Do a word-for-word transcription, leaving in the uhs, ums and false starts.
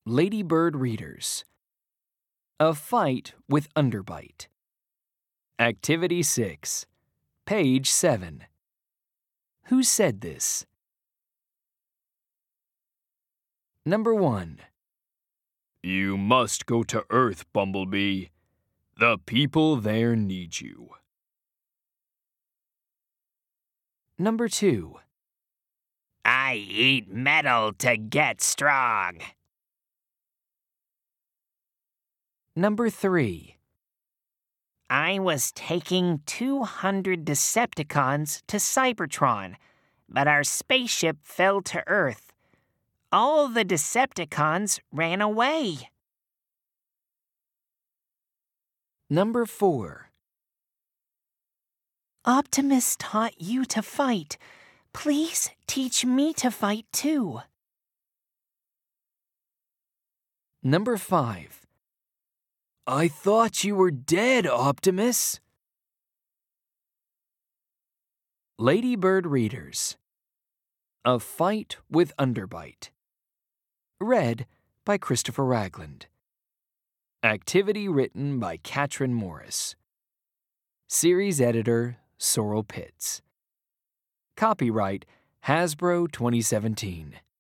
Ladybird readers. A fight with underbite. Activity six, page seven. Who said this? Number one. You must go to Earth, Bumblebee. The people there need you. Number two. I eat metal to get strong. Number three. I was taking two hundred Decepticons to Cybertron, but our spaceship fell to Earth. All the Decepticons ran away. Number four. Optimus taught you to fight. Please teach me to fight too. Number five. I thought you were dead, Optimus. Ladybird readers. A fight with underbite. Read by Christopher Ragland. Activity written by Katrin Morris. Series editor Sorrel Pitts. Copyright Hasbro twenty seventeen.